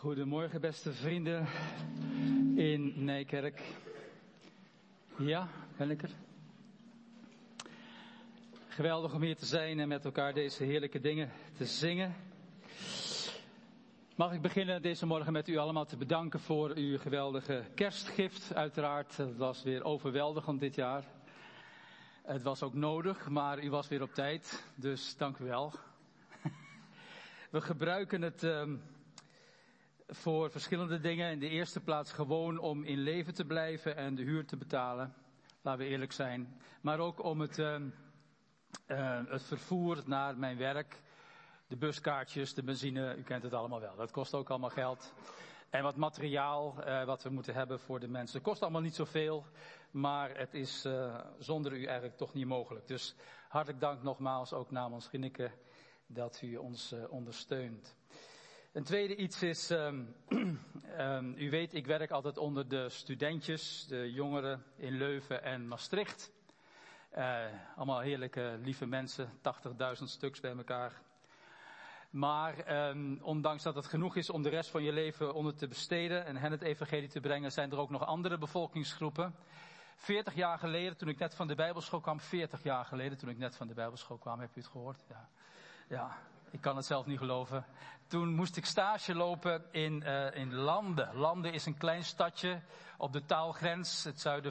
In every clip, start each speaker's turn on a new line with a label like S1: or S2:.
S1: Goedemorgen beste vrienden in Nijkerk. Ja, ben ik er? Geweldig om hier te zijn en met elkaar deze heerlijke dingen te zingen. Mag ik beginnen deze morgen met u allemaal te bedanken voor uw geweldige kerstgift. Uiteraard, het was weer overweldigend dit jaar. Het was ook nodig, maar u was weer op tijd, dus dank u wel. We gebruiken het voor verschillende dingen. In de eerste plaats gewoon om in leven te blijven en de huur te betalen. Laten we eerlijk zijn. Maar ook om het vervoer naar mijn werk. De buskaartjes, de benzine, u kent het allemaal wel. Dat kost ook allemaal geld. En wat materiaal wat we moeten hebben voor de mensen. Het kost allemaal niet zoveel. Maar het is zonder u eigenlijk toch niet mogelijk. Dus hartelijk dank nogmaals ook namens Ginneke dat u ons ondersteunt. Een tweede iets is, u weet, ik werk altijd onder de studentjes, de jongeren in Leuven en Maastricht. Allemaal heerlijke, lieve mensen, 80.000 stuks bij elkaar. Maar ondanks dat het genoeg is om de rest van je leven onder te besteden en hen het evangelie te brengen, zijn er ook nog andere bevolkingsgroepen. 40 jaar geleden, toen ik net van de Bijbelschool kwam, heb u het gehoord? Ja. Ik kan het zelf niet geloven. Toen moest ik stage lopen in Lande. Lande is een klein stadje op de taalgrens, het zuiden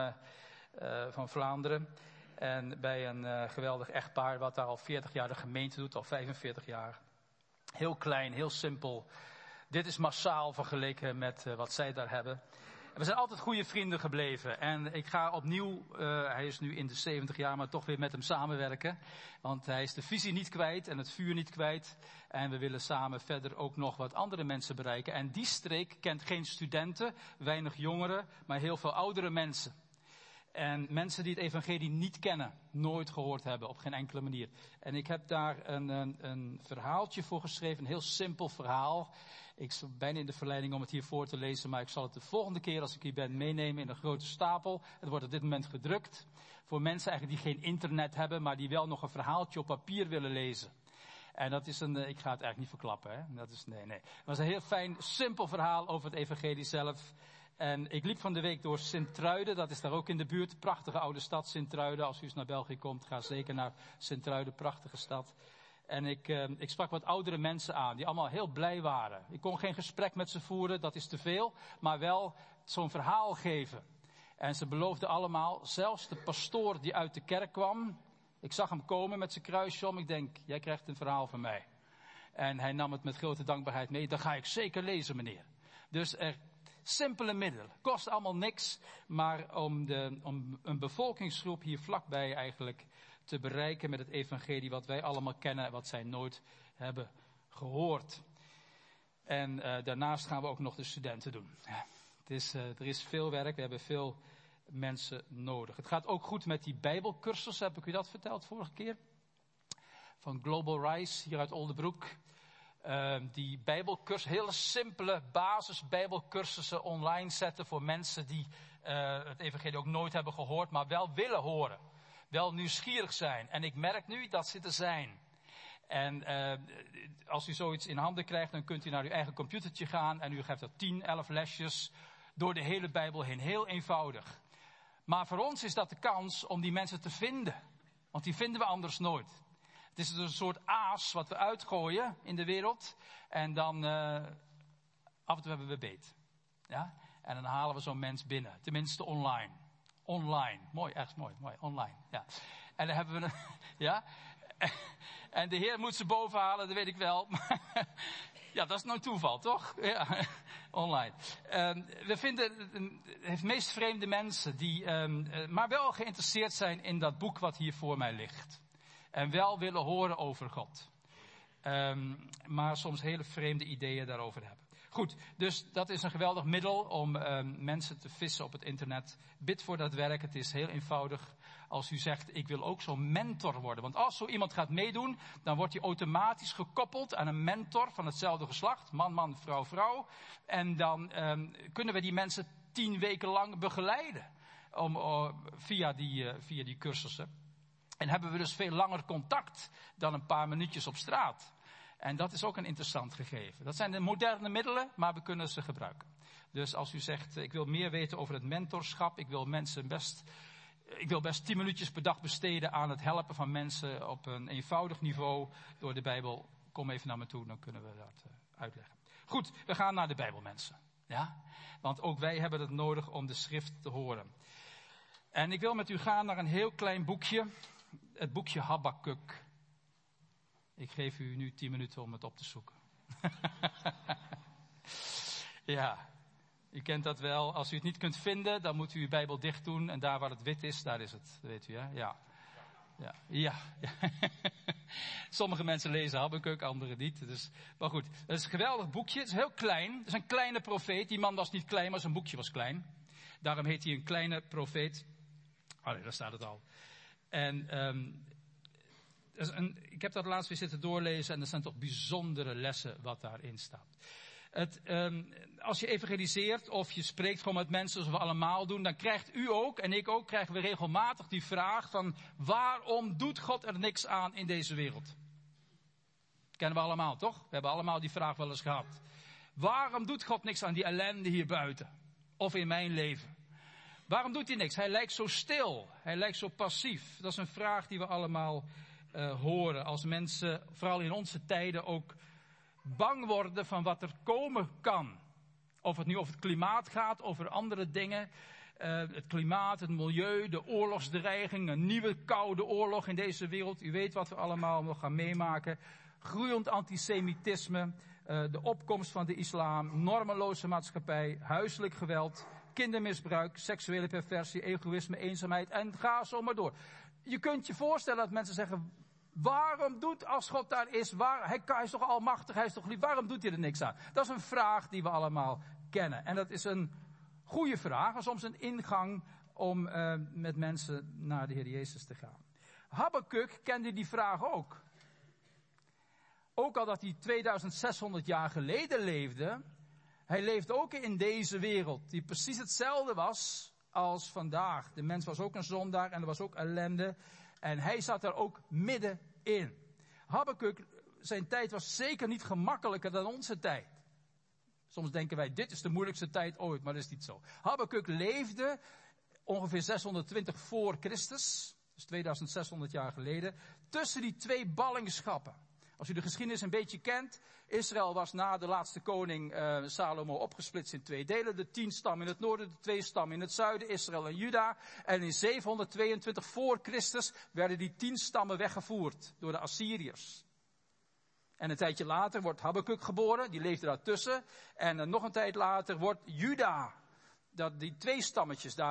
S1: van Vlaanderen. En bij een geweldig echtpaar wat daar al 40 jaar de gemeente doet, al 45 jaar. Heel klein, heel simpel. Dit is massaal vergeleken met wat zij daar hebben. We zijn altijd goede vrienden gebleven. En ik ga opnieuw, hij is nu in de 70 jaar, maar toch weer met hem samenwerken. Want hij is de visie niet kwijt en het vuur niet kwijt. En we willen samen verder ook nog wat andere mensen bereiken. En die streek kent geen studenten, weinig jongeren, maar heel veel oudere mensen. En mensen die het evangelie niet kennen, nooit gehoord hebben, op geen enkele manier. En ik heb daar een verhaaltje voor geschreven, een heel simpel verhaal. Ik ben bijna in de verleiding om het hier voor te lezen, maar ik zal het de volgende keer als ik hier ben meenemen in een grote stapel. Het wordt op dit moment gedrukt voor mensen eigenlijk die geen internet hebben, maar die wel nog een verhaaltje op papier willen lezen. En dat is ik ga het eigenlijk niet verklappen, hè. Nee. Het was een heel fijn, simpel verhaal over het evangelie zelf. En ik liep van de week door Sint-Truiden, dat is daar ook in de buurt. Prachtige oude stad Sint-Truiden. Als u eens naar België komt, ga zeker naar Sint-Truiden, prachtige stad. En ik sprak wat oudere mensen aan, die allemaal heel blij waren. Ik kon geen gesprek met ze voeren, dat is te veel. Maar wel zo'n verhaal geven. En ze beloofden allemaal, zelfs de pastoor die uit de kerk kwam. Ik zag hem komen met zijn kruisje om. Ik denk, jij krijgt een verhaal van mij. En hij nam het met grote dankbaarheid mee. Dat ga ik zeker lezen, meneer. Dus simpele middelen. Kost allemaal niks. Maar om een bevolkingsgroep hier vlakbij eigenlijk te bereiken met het evangelie wat wij allemaal kennen. Wat zij nooit hebben gehoord. En daarnaast gaan we ook nog de studenten doen. Er is veel werk. We hebben veel mensen nodig. Het gaat ook goed met die Bijbelcursus. Heb ik u dat verteld vorige keer? Van Global Rise hier uit Oldebroek. Die Bijbelcursus, hele simpele basis-Bijbelcursussen online zetten voor mensen die het evangelie ook nooit hebben gehoord, maar wel willen horen. Wel nieuwsgierig zijn. En ik merk nu dat ze er zijn. En als u zoiets in handen krijgt, dan kunt u naar uw eigen computertje gaan en u geeft er 10, 11 lesjes door de hele Bijbel heen. Heel eenvoudig. Maar voor ons is dat de kans om die mensen te vinden. Want die vinden we anders nooit. Het is dus een soort aas wat we uitgooien in de wereld. En dan af en toe hebben we beet. Ja? En dan halen we zo'n mens binnen. Tenminste online. Online. Mooi, echt mooi. Online. Ja. En dan hebben we ja. En de Heer moet ze boven halen, dat weet ik wel. Ja, dat is nou toeval, toch? Ja, online. We vinden het meest vreemde mensen die maar wel geïnteresseerd zijn in dat boek wat hier voor mij ligt. En wel willen horen over God. Maar soms hele vreemde ideeën daarover hebben. Goed, dus dat is een geweldig middel om mensen te vissen op het internet. Bid voor dat werk, het is heel eenvoudig. Als u zegt, ik wil ook zo'n mentor worden. Want als zo iemand gaat meedoen, dan wordt hij automatisch gekoppeld aan een mentor van hetzelfde geslacht. Man, vrouw. En dan kunnen we die mensen 10 weken lang begeleiden. Via die cursussen. En hebben we dus veel langer contact dan een paar minuutjes op straat. En dat is ook een interessant gegeven. Dat zijn de moderne middelen, maar we kunnen ze gebruiken. Dus als u zegt, ik wil meer weten over het mentorschap, ik wil best 10 minuutjes per dag besteden aan het helpen van mensen op een eenvoudig niveau door de Bijbel. Kom even naar me toe, dan kunnen we dat uitleggen. Goed, we gaan naar de Bijbelmensen. Ja? Want ook wij hebben het nodig om de schrift te horen. En ik wil met u gaan naar een heel klein boekje. Het boekje Habakuk. Ik geef u nu 10 minuten om het op te zoeken. Ja, u kent dat wel. Als u het niet kunt vinden, dan moet u uw Bijbel dicht doen. En daar waar het wit is, daar is het. Dat weet u, hè? Ja. Sommige mensen lezen Habakuk, anderen niet. Dus, maar goed, het is een geweldig boekje. Het is heel klein. Het is een kleine profeet. Die man was niet klein, maar zijn boekje was klein. Daarom heet hij een kleine profeet. Oh nee, daar staat het al. En ik heb dat laatst weer zitten doorlezen. En er zijn toch bijzondere lessen wat daarin staat. Als je evangeliseert of je spreekt gewoon met mensen zoals we allemaal doen, dan krijgt u ook en ik ook, krijgen we regelmatig die vraag van waarom doet God er niks aan in deze wereld? Kennen we allemaal, toch? We hebben allemaal die vraag wel eens gehad. Waarom doet God niks aan die ellende hier buiten? Of in mijn leven? Waarom doet hij niks? Hij lijkt zo stil. Hij lijkt zo passief. Dat is een vraag die we allemaal horen. Als mensen, vooral in onze tijden, ook bang worden van wat er komen kan. Of het nu over het klimaat gaat, over andere dingen. Het klimaat, het milieu, de oorlogsdreiging, een nieuwe koude oorlog in deze wereld. U weet wat we allemaal nog gaan meemaken. Groeiend antisemitisme, de opkomst van de islam, normeloze maatschappij, huiselijk geweld, kindermisbruik, seksuele perversie, egoïsme, eenzaamheid en ga zo maar door. Je kunt je voorstellen dat mensen zeggen, waarom doet, als God daar is, hij is toch almachtig, hij is toch lief, waarom doet hij er niks aan? Dat is een vraag die we allemaal kennen. En dat is een goede vraag, en soms een ingang om met mensen naar de Heer Jezus te gaan. Habakuk kende die vraag ook. Ook al dat hij 2600 jaar geleden leefde, hij leefde ook in deze wereld die precies hetzelfde was als vandaag. De mens was ook een zondaar en er was ook ellende. En hij zat er ook middenin. Habakuk, zijn tijd was zeker niet gemakkelijker dan onze tijd. Soms denken wij, dit is de moeilijkste tijd ooit, maar dat is niet zo. Habakuk leefde ongeveer 620 voor Christus, dus 2600 jaar geleden, tussen die twee ballingschappen. Als u de geschiedenis een beetje kent, Israël was na de laatste koning Salomo opgesplitst in 2 delen. De 10 stammen in het noorden, de 2 stammen in het zuiden, Israël en Juda. En in 722 voor Christus werden die 10 stammen weggevoerd door de Assyriërs. En een tijdje later wordt Habakuk geboren, die leefde daartussen. En nog een tijd later wordt Juda, die 2 stammetjes daar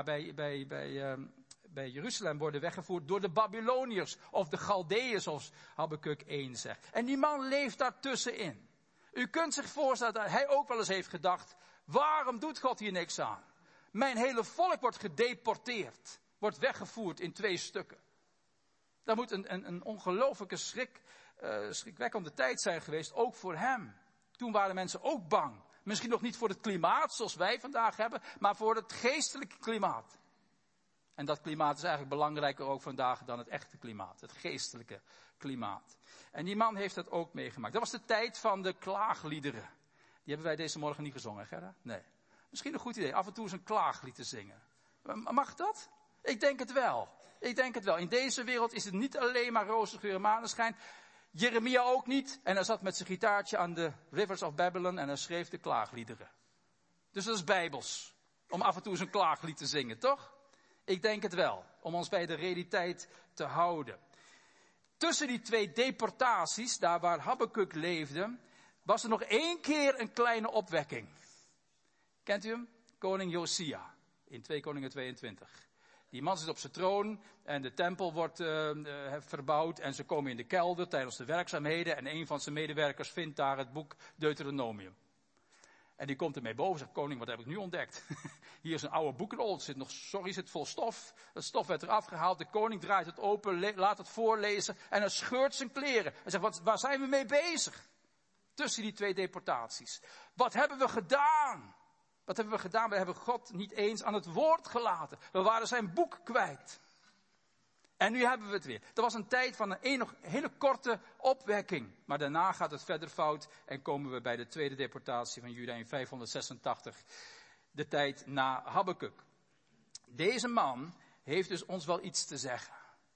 S1: bij Jeruzalem worden weggevoerd door de Babyloniërs of de Galdeeën, zoals Habakuk 1 zegt. En die man leeft daartussenin. U kunt zich voorstellen dat hij ook wel eens heeft gedacht, waarom doet God hier niks aan? Mijn hele volk wordt gedeporteerd, wordt weggevoerd in 2 stukken. Dat moet een ongelofelijke schrikwekkende tijd zijn geweest, ook voor hem. Toen waren mensen ook bang. Misschien nog niet voor het klimaat zoals wij vandaag hebben, maar voor het geestelijke klimaat. En dat klimaat is eigenlijk belangrijker ook vandaag dan het echte klimaat. Het geestelijke klimaat. En die man heeft dat ook meegemaakt. Dat was de tijd van de klaagliederen. Die hebben wij deze morgen niet gezongen, Gerda? Nee. Misschien een goed idee. Af en toe eens een klaaglied te zingen. Mag dat? Ik denk het wel. In deze wereld is het niet alleen maar roze geur en maneschijn. Jeremia ook niet. En hij zat met zijn gitaartje aan de Rivers of Babylon en hij schreef de klaagliederen. Dus dat is bijbels. Om af en toe eens een klaaglied te zingen, toch? Ik denk het wel, om ons bij de realiteit te houden. Tussen die 2 deportaties, daar waar Habakuk leefde, was er nog 1 keer een kleine opwekking. Kent u hem? Koning Josia, in 2 Koningen 22. Die man zit op zijn troon en de tempel wordt verbouwd en ze komen in de kelder tijdens de werkzaamheden en een van zijn medewerkers vindt daar het boek Deuteronomium. En die komt ermee boven, zegt koning, wat heb ik nu ontdekt? Hier is een oude boekrol, het zit vol stof. Het stof werd eraf gehaald, de koning draait het open, laat het voorlezen en hij scheurt zijn kleren. Hij zegt, waar zijn we mee bezig? Tussen die 2 deportaties. Wat hebben we gedaan? We hebben God niet eens aan het woord gelaten. We waren zijn boek kwijt. En nu hebben we het weer. Er was een tijd van een nog hele korte opwekking. Maar daarna gaat het verder fout en komen we bij de tweede deportatie van Juda in 586. De tijd na Habakuk. Deze man heeft dus ons wel iets te zeggen.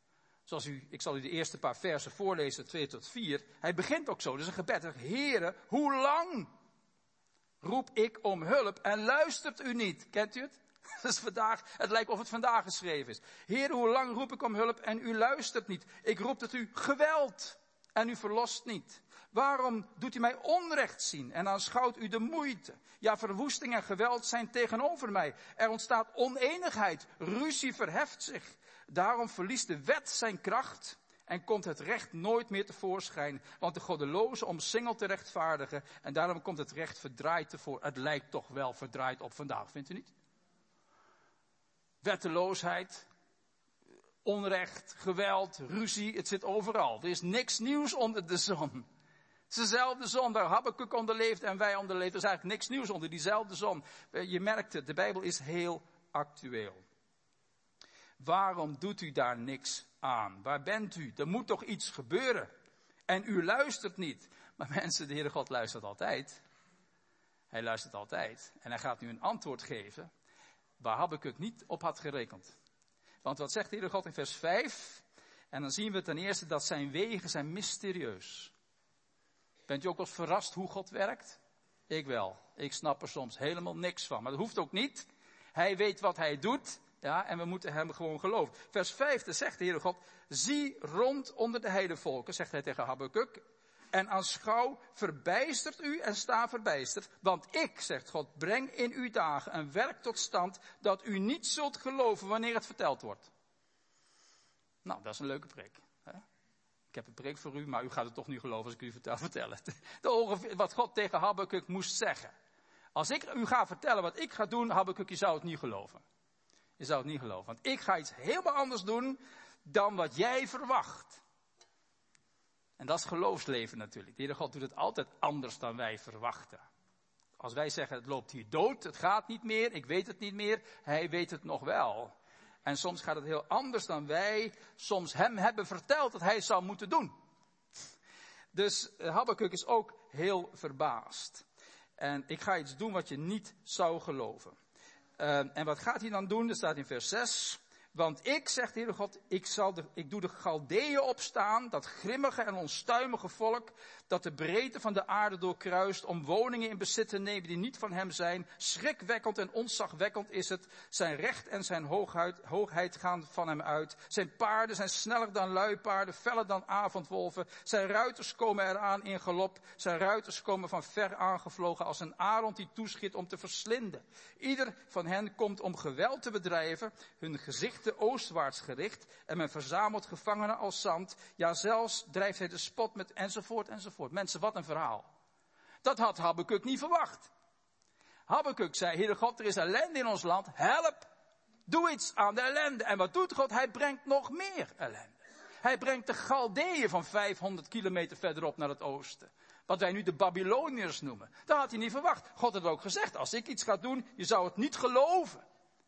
S1: Ik zal u de eerste paar versen voorlezen, 2 tot 4. Hij begint ook zo, dus een gebed. Heere, hoe lang roep ik om hulp en luistert u niet? Kent u het? Dat is vandaag, het lijkt of het vandaag geschreven is. Heere, hoe lang roep ik om hulp en u luistert niet? Ik roep tot u geweld en u verlost niet. Waarom doet u mij onrecht zien en aanschouwt u de moeite? Ja, verwoesting en geweld zijn tegenover mij. Er ontstaat oneenigheid, ruzie verheft zich. Daarom verliest de wet zijn kracht en komt het recht nooit meer tevoorschijn. Want de goddeloze omsingelt de rechtvaardige en daarom komt het recht verdraaid tevoorschijn. Het lijkt toch wel verdraaid op vandaag, vindt u niet? Wetteloosheid, onrecht, geweld, ruzie, het zit overal. Er is niks nieuws onder de zon. Het is dezelfde zon waar Habakuk onder leeft en wij onder leven. Er is eigenlijk niks nieuws onder diezelfde zon. Je merkt het, de Bijbel is heel actueel. Waarom doet u daar niks aan? Waar bent u? Er moet toch iets gebeuren? En u luistert niet. Maar mensen, de Heere God luistert altijd. Hij luistert altijd. En hij gaat nu een antwoord geven waar Habakuk niet op had gerekend. Want wat zegt de Heere God in vers 5? En dan zien we ten eerste dat zijn wegen zijn mysterieus. Bent u ook wel eens verrast hoe God werkt? Ik wel. Ik snap er soms helemaal niks van. Maar dat hoeft ook niet. Hij weet wat hij doet. Ja, en we moeten hem gewoon geloven. Vers 5, dan zegt de Heere God, zie rond onder de heidevolken, zegt hij tegen Habakuk, en aanschouw, verbijstert u en sta verbijsterd, want ik, zegt God, breng in uw dagen een werk tot stand, dat u niet zult geloven wanneer het verteld wordt. Nou, dat is een leuke preek. Hè? Ik heb een preek voor u, maar u gaat het toch niet geloven als ik u vertel het. Wat God tegen Habakuk moest zeggen. Als ik u ga vertellen wat ik ga doen, Habakuk, je zou het niet geloven. Je zou het niet geloven, want ik ga iets helemaal anders doen dan wat jij verwacht. En dat is geloofsleven natuurlijk. De Heere God doet het altijd anders dan wij verwachten. Als wij zeggen, het loopt hier dood, het gaat niet meer, ik weet het niet meer, hij weet het nog wel. En soms gaat het heel anders dan wij soms hem hebben verteld dat hij het zou moeten doen. Dus Habakuk is ook heel verbaasd. En ik ga iets doen wat je niet zou geloven. En wat gaat hij dan doen? Dat staat in vers 6. Want ik, zegt de Heere God, ik doe de Galdeeën opstaan, dat grimmige en onstuimige volk, dat de breedte van de aarde doorkruist, om woningen in bezit te nemen die niet van hem zijn. Schrikwekkend en ontzagwekkend is het. Zijn recht en zijn hoogheid gaan van hem uit. Zijn paarden zijn sneller dan luipaarden, feller dan avondwolven. Zijn ruiters komen eraan in galop. Zijn ruiters komen van ver aangevlogen als een arend die toeschiet om te verslinden. Ieder van hen komt om geweld te bedrijven, hun gezichten oostwaarts gericht, en men verzamelt gevangenen als zand. Ja, zelfs drijft hij de spot met enzovoort enzovoort. Mensen, wat een verhaal. Dat had Habakuk niet verwacht. Habakuk zei, Heere God, er is ellende in ons land, help, doe iets aan de ellende. En wat doet God? Hij brengt nog meer ellende. Hij brengt de Galdeeën van 500 kilometer verderop naar het oosten. Wat wij nu de Babyloniërs noemen. Dat had hij niet verwacht. God had ook gezegd, als ik iets ga doen, je zou het niet geloven.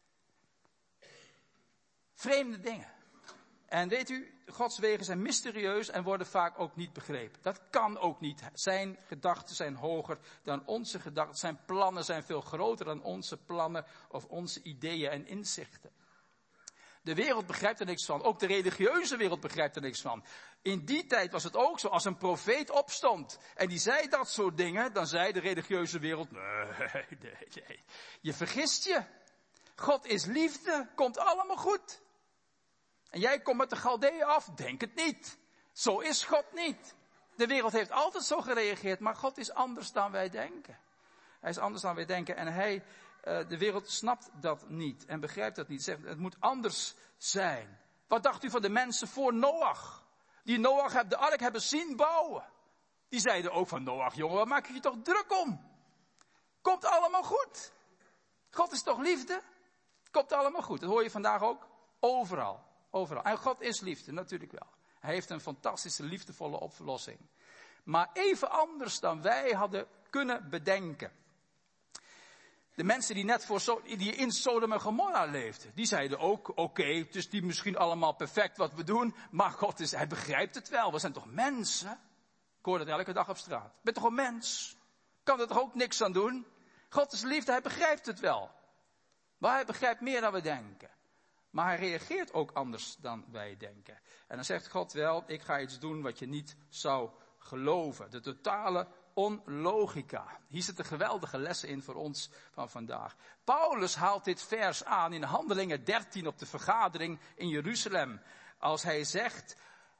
S1: Vreemde dingen. En weet u, Gods wegen zijn mysterieus en worden vaak ook niet begrepen. Dat kan ook niet. Zijn gedachten zijn hoger dan onze gedachten. Zijn plannen zijn veel groter dan onze plannen of onze ideeën en inzichten. De wereld begrijpt er niks van. Ook de religieuze wereld begrijpt er niks van. In die tijd was het ook zo. Als een profeet opstond en die zei dat soort dingen, dan zei de religieuze wereld, nee. Je vergist je. God is liefde. Komt allemaal goed. En jij komt met de Galdeeën af. Denk het niet. Zo is God niet. De wereld heeft altijd zo gereageerd, maar God is anders dan wij denken. Hij is anders dan wij denken en de wereld snapt dat niet en begrijpt dat niet. Zegt, het moet anders zijn. Wat dacht u van de mensen voor Noach? Die Noach de ark hebben zien bouwen. Die zeiden ook van Noach, jongen, waar maak je je toch druk om? Komt allemaal goed. God is toch liefde? Komt allemaal goed. Dat hoor je vandaag ook overal. Overal. En God is liefde, natuurlijk wel. Hij heeft een fantastische, liefdevolle oplossing. Maar even anders dan wij hadden kunnen bedenken. De mensen die net die in Sodom en Gomorra leefden, die zeiden ook, oké, het is niet misschien allemaal perfect wat we doen, maar God hij begrijpt het wel. We zijn toch mensen? Ik hoor dat elke dag op straat. Ik ben toch een mens? Kan er toch ook niks aan doen? God is liefde, hij begrijpt het wel. Maar hij begrijpt meer dan we denken. Maar hij reageert ook anders dan wij denken. En dan zegt God wel, ik ga iets doen wat je niet zou geloven. De totale onlogica. Hier zitten geweldige lessen in voor ons van vandaag. Paulus haalt dit vers aan in Handelingen 13 op de vergadering in Jeruzalem. Als hij zegt,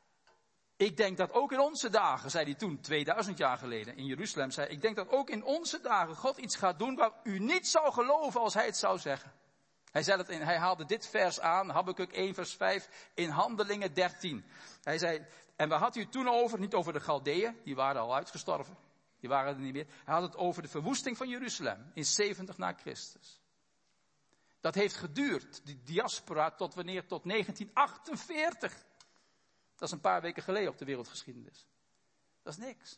S1: ik denk dat ook in onze dagen, zei hij toen 2000 jaar geleden in Jeruzalem, zei ik denk dat ook in onze dagen God iets gaat doen waar u niet zou geloven als hij het zou zeggen. Hij haalde dit vers aan, Habakuk 1 vers 5, in Handelingen 13. Hij zei, en waar had u het toen over? Niet over de Galdeeën, die waren al uitgestorven. Die waren er niet meer. Hij had het over de verwoesting van Jeruzalem in 70 na Christus. Dat heeft geduurd, die diaspora, tot wanneer? Tot 1948. Dat is een paar weken geleden op de wereldgeschiedenis. Dat is niks.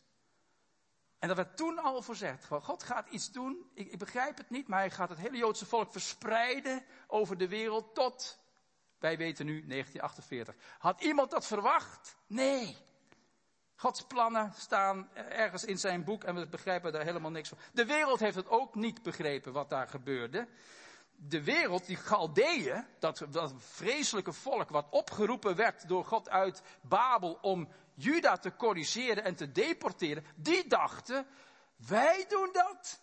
S1: En dat werd toen al voorzegd. God gaat iets doen, ik begrijp het niet, maar hij gaat het hele Joodse volk verspreiden over de wereld tot, wij weten nu, 1948. Had iemand dat verwacht? Nee. Gods plannen staan ergens in zijn boek en we begrijpen daar helemaal niks van. De wereld heeft het ook niet begrepen wat daar gebeurde. De wereld, die Galdeeën, dat vreselijke volk wat opgeroepen werd door God uit Babel om Juda te corrigeren en te deporteren, die dachten, wij doen dat.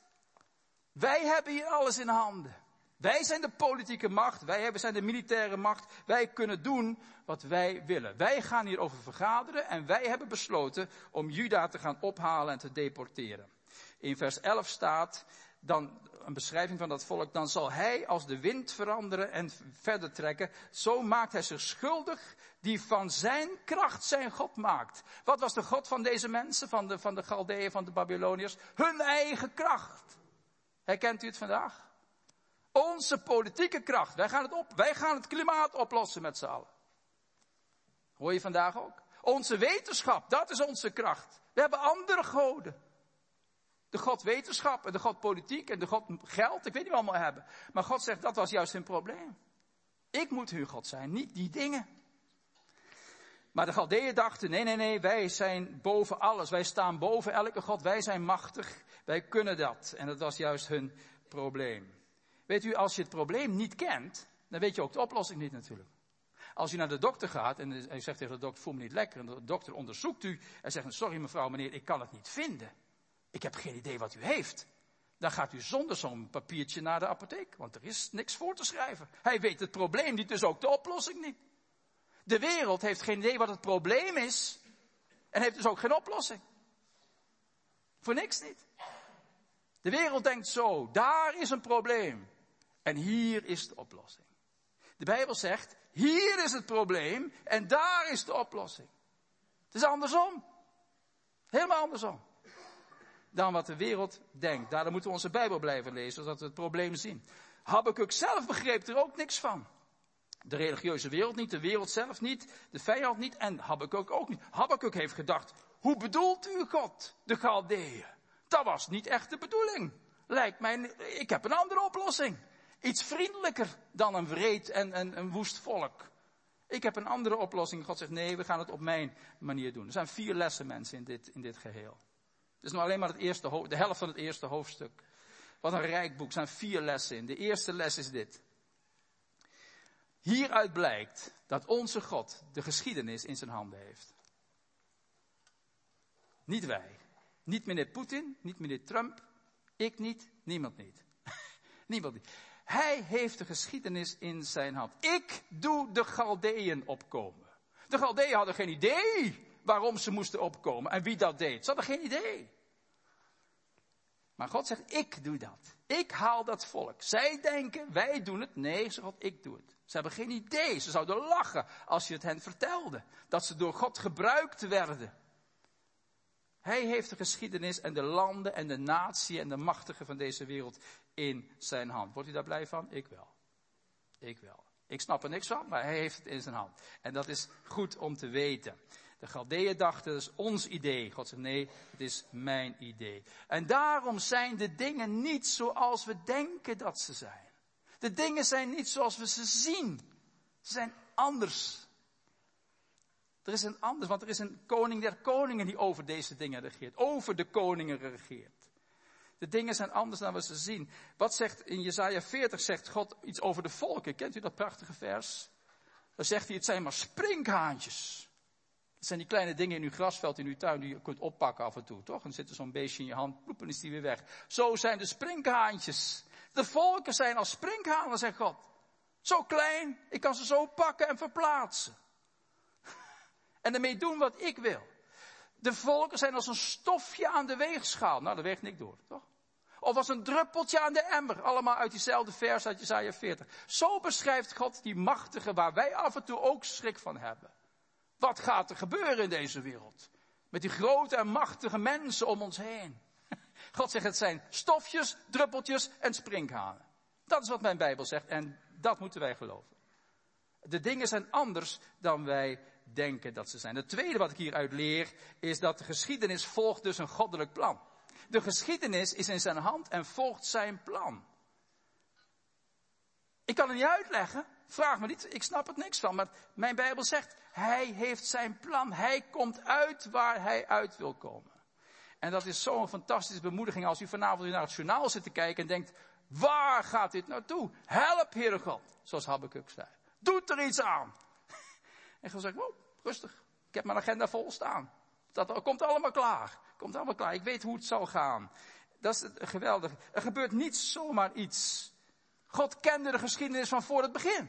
S1: Wij hebben hier alles in handen. Wij zijn de politieke macht, wij zijn de militaire macht, wij kunnen doen wat wij willen. Wij gaan hierover vergaderen en wij hebben besloten om Juda te gaan ophalen en te deporteren. In vers 11 staat dan een beschrijving van dat volk, dan zal hij als de wind veranderen en verder trekken. Zo maakt hij zich schuldig die van zijn kracht zijn God maakt. Wat was de God van deze mensen, van de Galdeeën, van de Babyloniërs? Hun eigen kracht. Herkent u het vandaag? Onze politieke kracht. Wij gaan het klimaat oplossen met z'n allen. Hoor je vandaag ook? Onze wetenschap, dat is onze kracht. We hebben andere goden. De God wetenschap en de God politiek en de God geld, ik weet niet wat we allemaal hebben. Maar God zegt, dat was juist hun probleem. Ik moet hun God zijn, niet die dingen. Maar de Galdeeën dachten, nee, wij zijn boven alles. Wij staan boven elke God, wij zijn machtig, wij kunnen dat. En dat was juist hun probleem. Weet u, als je het probleem niet kent, dan weet je ook de oplossing niet natuurlijk. Als u naar de dokter gaat en u zegt tegen de dokter, voel me niet lekker. En de dokter onderzoekt u en zegt, sorry mevrouw, meneer, ik kan het niet vinden. Ik heb geen idee wat u heeft. Dan gaat u zonder zo'n papiertje naar de apotheek, want er is niks voor te schrijven. Hij weet het probleem niet, dus ook de oplossing niet. De wereld heeft geen idee wat het probleem is en heeft dus ook geen oplossing. Voor niks niet. De wereld denkt zo, daar is een probleem en hier is de oplossing. De Bijbel zegt, hier is het probleem en daar is de oplossing. Het is andersom. Helemaal andersom. Dan wat de wereld denkt. Daarom moeten we onze Bijbel blijven lezen, zodat we het probleem zien. Habakuk zelf begreep er ook niks van. De religieuze wereld niet, de wereld zelf niet, de vijand niet en Habakuk ook niet. Habakuk heeft gedacht, hoe bedoelt u God, de Galdeeën? Dat was niet echt de bedoeling. Lijkt mij, ik heb een andere oplossing. Iets vriendelijker dan een wreed en een woest volk. Ik heb een andere oplossing. God zegt, nee, we gaan het op mijn manier doen. Er zijn 4 lessen, mensen, in dit geheel. Het is nog alleen maar de helft van het eerste hoofdstuk. Wat een rijk boek, er zijn 4 lessen in. De eerste les is dit. Hieruit blijkt dat onze God de geschiedenis in zijn handen heeft. Niet wij. Niet meneer Poetin, niet meneer Trump, ik niet, niemand niet. Niemand niet. Hij heeft de geschiedenis in zijn hand. Ik doe de Galdeeën opkomen. De Galdeeën hadden geen idee waarom ze moesten opkomen en wie dat deed. Ze hadden geen idee. Maar God zegt, ik doe dat. Ik haal dat volk. Zij denken, wij doen het. Nee, zegt God, ik doe het. Ze hebben geen idee. Ze zouden lachen als je het hen vertelde. Dat ze door God gebruikt werden. Hij heeft de geschiedenis en de landen en de natie en de machtigen van deze wereld in zijn hand. Wordt u daar blij van? Ik wel. Ik wel. Ik snap er niks van, maar hij heeft het in zijn hand. En dat is goed om te weten. De Galdeeën dachten, dat is ons idee. God zegt, nee, het is mijn idee. En daarom zijn de dingen niet zoals we denken dat ze zijn. De dingen zijn niet zoals we ze zien. Ze zijn anders. Er is een anders, want er is een koning der koningen die over deze dingen regeert. Over de koningen regeert. De dingen zijn anders dan we ze zien. Wat zegt in Jesaja 40, zegt God iets over de volken. Kent u dat prachtige vers? Dan zegt hij, het zijn maar sprinkhaantjes. Het zijn die kleine dingen in uw grasveld, in uw tuin, die je kunt oppakken af en toe, toch? En dan zit er zo'n beestje in je hand, ploep, en is die weer weg. Zo zijn de sprinkhaantjes. De volken zijn als sprinkhanen, zegt God. Zo klein, ik kan ze zo pakken en verplaatsen. En ermee doen wat ik wil. De volken zijn als een stofje aan de weegschaal. Nou, dat weegt niks door, toch? Of als een druppeltje aan de emmer. Allemaal uit diezelfde vers uit Jesaja 40. Zo beschrijft God die machtige waar wij af en toe ook schrik van hebben. Wat gaat er gebeuren in deze wereld? Met die grote en machtige mensen om ons heen. God zegt, het zijn stofjes, druppeltjes en sprinkhanen. Dat is wat mijn Bijbel zegt en dat moeten wij geloven. De dingen zijn anders dan wij denken dat ze zijn. Het tweede wat ik hieruit leer is dat de geschiedenis volgt dus een goddelijk plan. De geschiedenis is in zijn hand en volgt zijn plan. Ik kan het niet uitleggen. Vraag me niet, ik snap er niks van. Maar mijn Bijbel zegt, hij heeft zijn plan. Hij komt uit waar hij uit wil komen. En dat is zo'n fantastische bemoediging als u vanavond naar het journaal zit te kijken en denkt, waar gaat dit naartoe? Help, Heere God, zoals Habakuk zei. Doe er iets aan. En God zegt, wow, rustig. Ik heb mijn agenda vol staan. Dat komt allemaal klaar. Komt allemaal klaar. Ik weet hoe het zal gaan. Dat is geweldig. Er gebeurt niet zomaar iets. God kende de geschiedenis van voor het begin.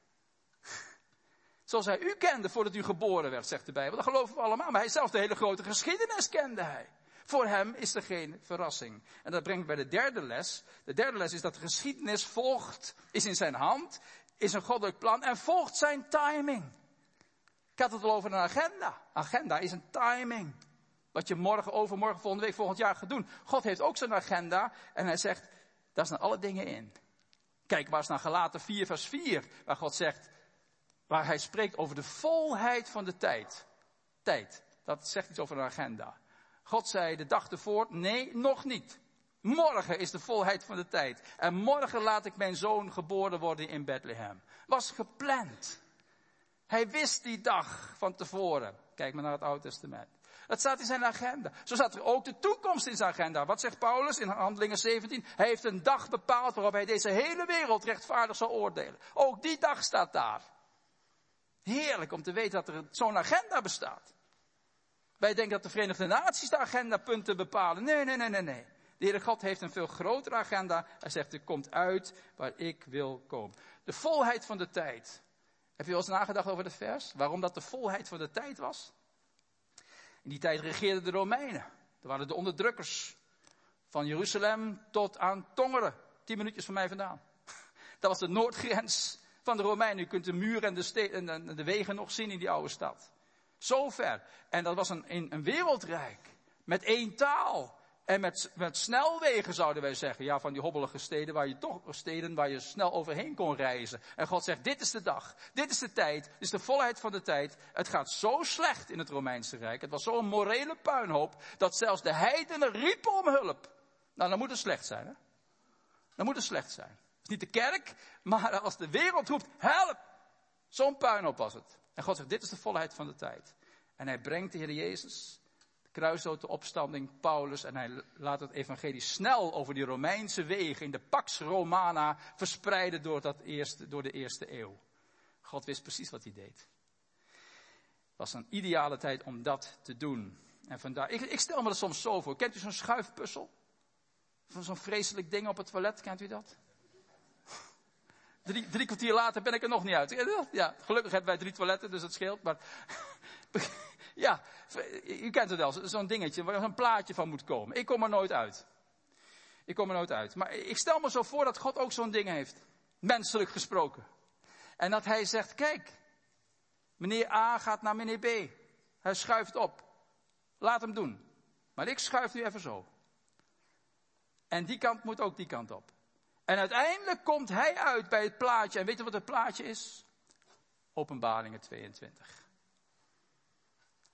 S1: Zoals hij u kende voordat u geboren werd, zegt de Bijbel. Dat geloven we allemaal. Maar hij zelf de hele grote geschiedenis kende hij. Voor hem is er geen verrassing. En dat brengt bij de derde les. De derde les is dat de geschiedenis volgt, is in zijn hand, is een goddelijk plan en volgt zijn timing. Ik had het al over een agenda. Agenda is een timing. Wat je morgen, overmorgen, volgende week, volgend jaar gaat doen. God heeft ook zijn agenda en hij zegt, daar staan alle dingen in. Kijk maar eens naar Galaten 4 vers 4, waar God zegt, waar hij spreekt over de volheid van de tijd. Tijd, dat zegt iets over een agenda. God zei de dag ervoor, nee, nog niet. Morgen is de volheid van de tijd. En morgen laat ik mijn zoon geboren worden in Bethlehem. Was gepland. Hij wist die dag van tevoren. Kijk maar naar het Oude Testament. Dat staat in zijn agenda. Zo staat er ook de toekomst in zijn agenda. Wat zegt Paulus in Handelingen 17? Hij heeft een dag bepaald waarop hij deze hele wereld rechtvaardig zal oordelen. Ook die dag staat daar. Heerlijk om te weten dat er zo'n agenda bestaat. Wij denken dat de Verenigde Naties de agendapunten bepalen. Nee. De Heere God heeft een veel grotere agenda. Hij zegt, er komt uit waar ik wil komen. De volheid van de tijd. Heb je wel eens nagedacht over het vers? Waarom dat de volheid van de tijd was? In die tijd regeerden de Romeinen. Dat waren de onderdrukkers. Van Jeruzalem tot aan Tongeren. 10 minuutjes van mij vandaan. Dat was de noordgrens van de Romeinen. U kunt de muren en de wegen nog zien in die oude stad. Zo ver. En dat was een wereldrijk. Met één taal. En met snelwegen zouden wij zeggen. Ja, van die hobbelige steden waar je snel overheen kon reizen. En God zegt, dit is de dag. Dit is de tijd. Dit is de volheid van de tijd. Het gaat zo slecht in het Romeinse Rijk. Het was zo'n morele puinhoop. Dat zelfs de heidenen riepen om hulp. Nou, dan moet het slecht zijn, hè? Dan moet het slecht zijn. Het is niet de kerk, maar als de wereld roept, help! Zo'n puinhoop was het. En God zegt, dit is de volheid van de tijd. En hij brengt de Heer Jezus, de kruisdood, de opstanding, Paulus. En hij laat het evangelie snel over die Romeinse wegen in de Pax Romana verspreiden door de eerste eeuw. God wist precies wat hij deed. Het was een ideale tijd om dat te doen. En vandaar, ik stel me er soms zo voor. Kent u zo'n schuifpuzzel? Van zo'n vreselijk ding op het toilet, kent u dat? Drie kwartier later ben ik er nog niet uit. Ja, gelukkig hebben wij 3 toiletten, dus dat scheelt. Maar ja, u kent het wel, zo'n dingetje waar een plaatje van moet komen. Ik kom er nooit uit. Maar ik stel me zo voor dat God ook zo'n ding heeft. Menselijk gesproken. En dat hij zegt, kijk, meneer A gaat naar meneer B. Hij schuift op. Laat hem doen. Maar ik schuif nu even zo. En die kant moet ook die kant op. En uiteindelijk komt hij uit bij het plaatje. En weet je wat het plaatje is? Openbaringen 22.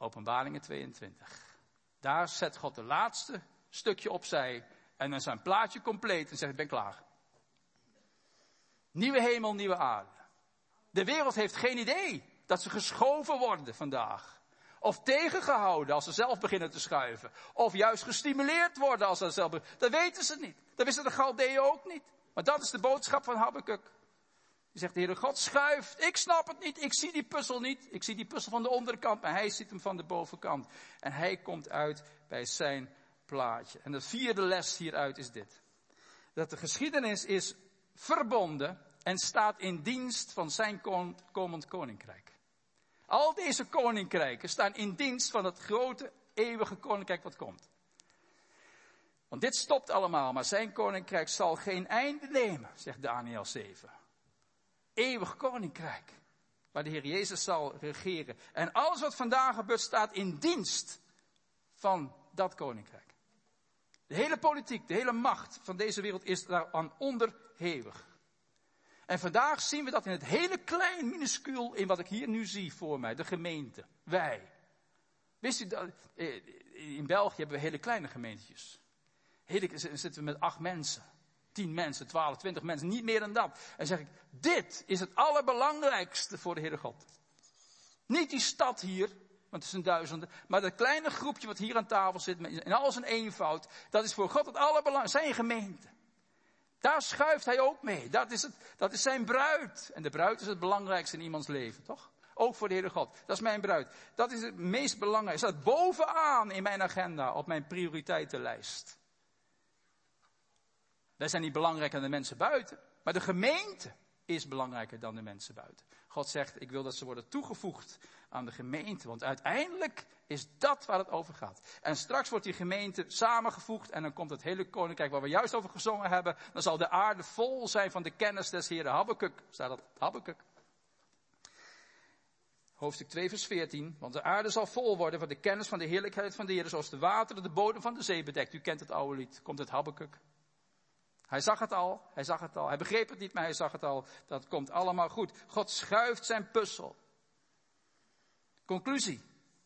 S1: Openbaringen 22. Daar zet God de laatste stukje opzij en dan is zijn plaatje compleet en zegt, ik ben klaar. Nieuwe hemel, nieuwe aarde. De wereld heeft geen idee dat ze geschoven worden vandaag. Of tegengehouden als ze zelf beginnen te schuiven. Of juist gestimuleerd worden als ze zelf beginnen. Dat weten ze niet. Dat wisten de Galdeeën ook niet. Maar dat is de boodschap van Habakuk. Die zegt, de Heere God schuift. Ik snap het niet. Ik zie die puzzel niet. Ik zie die puzzel van de onderkant. Maar hij ziet hem van de bovenkant. En hij komt uit bij zijn plaatje. En de vierde les hieruit is dit. Dat de geschiedenis is verbonden en staat in dienst van zijn komend koninkrijk. Al deze koninkrijken staan in dienst van het grote, eeuwige koninkrijk wat komt. Want dit stopt allemaal, maar zijn koninkrijk zal geen einde nemen, zegt Daniël 7. Eeuwig koninkrijk, waar de Heer Jezus zal regeren. En alles wat vandaag gebeurt staat in dienst van dat koninkrijk. De hele politiek, de hele macht van deze wereld is daaraan onderhevig. En vandaag zien we dat in het hele klein, minuscuul, in wat ik hier nu zie voor mij, de gemeente, wij. Wist u dat, in België hebben we hele kleine gemeentetjes. Zitten we met 8 mensen, 10 mensen, 12, 20 mensen, niet meer dan dat. En zeg ik, dit is het allerbelangrijkste voor de Heere God. Niet die stad hier, want het zijn duizenden, maar dat kleine groepje wat hier aan tafel zit, in al zijn eenvoud, dat is voor God het allerbelangrijkste, zijn gemeente. Daar schuift hij ook mee. Dat is zijn bruid. En de bruid is het belangrijkste in iemands leven, toch? Ook voor de Heere God. Dat is mijn bruid. Dat is het meest belangrijkste. Dat staat bovenaan in mijn agenda, op mijn prioriteitenlijst. Wij zijn niet belangrijker dan de mensen buiten. Maar de gemeente is belangrijker dan de mensen buiten. God zegt, ik wil dat ze worden toegevoegd aan de gemeente. Want uiteindelijk is dat waar het over gaat. En straks wordt die gemeente samengevoegd. En dan komt het hele koninkrijk waar we juist over gezongen hebben. Dan zal de aarde vol zijn van de kennis des Heeren. Habakuk, staat dat? Habakuk. Hoofdstuk 2 vers 14. Want de aarde zal vol worden van de kennis van de heerlijkheid van de Heer. Zoals de wateren de bodem van de zee bedekt. U kent het oude lied. Komt het Habakuk. Hij zag het al. Hij begreep het niet, maar hij zag het al. Dat komt allemaal goed. God schuift zijn puzzel. Conclusie.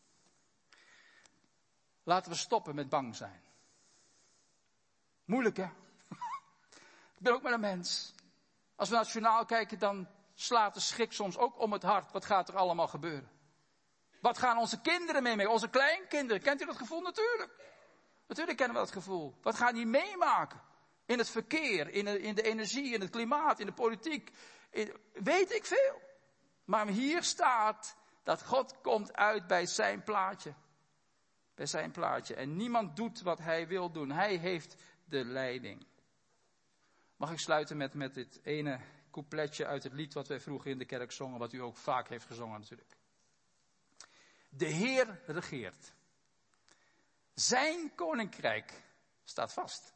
S1: Laten we stoppen met bang zijn. Moeilijk, hè? Ik ben ook maar een mens. Als we naar het journaal kijken, dan slaat de schrik soms ook om het hart. Wat gaat er allemaal gebeuren? Wat gaan onze kinderen mee? Onze kleinkinderen. Kent u dat gevoel? Natuurlijk. Natuurlijk kennen we dat gevoel. Wat gaan die meemaken? In het verkeer, in de energie, in het klimaat, in de politiek. Weet ik veel. Maar hier staat dat God komt uit bij zijn plaatje. Bij zijn plaatje. En niemand doet wat hij wil doen. Hij heeft de leiding. Mag ik sluiten met dit ene coupletje uit het lied wat wij vroeger in de kerk zongen. Wat u ook vaak heeft gezongen natuurlijk. De Heer regeert. Zijn koninkrijk staat vast.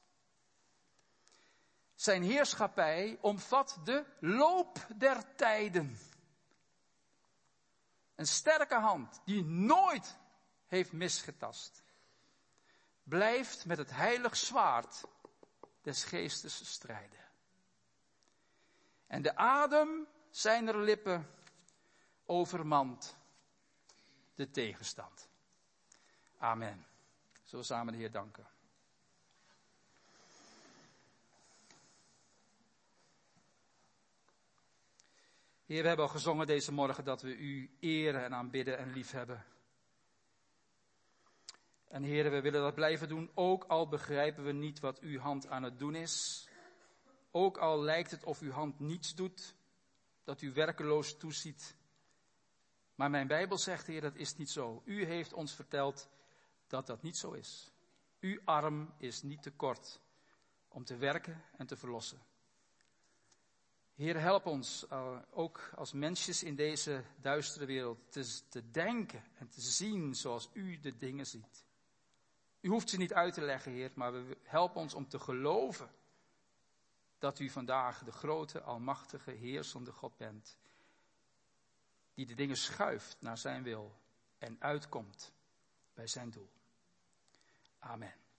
S1: Zijn heerschappij omvat de loop der tijden. Een sterke hand die nooit heeft misgetast. Blijft met het heilig zwaard des geestes strijden. En de adem zijner lippen overmand de tegenstand. Amen. Zullen we samen de Heer danken. Heer, we hebben al gezongen deze morgen dat we u eren en aanbidden en liefhebben. En Heer, we willen dat blijven doen, ook al begrijpen we niet wat uw hand aan het doen is. Ook al lijkt het of uw hand niets doet, dat u werkeloos toeziet. Maar mijn Bijbel zegt, Heer, dat is niet zo. U heeft ons verteld dat dat niet zo is. Uw arm is niet te kort om te werken en te verlossen. Heer, help ons ook als mensjes in deze duistere wereld te denken en te zien zoals u de dingen ziet. U hoeft ze niet uit te leggen, Heer, maar help ons om te geloven dat u vandaag de grote, almachtige, heersende God bent. Die de dingen schuift naar zijn wil en uitkomt bij zijn doel. Amen.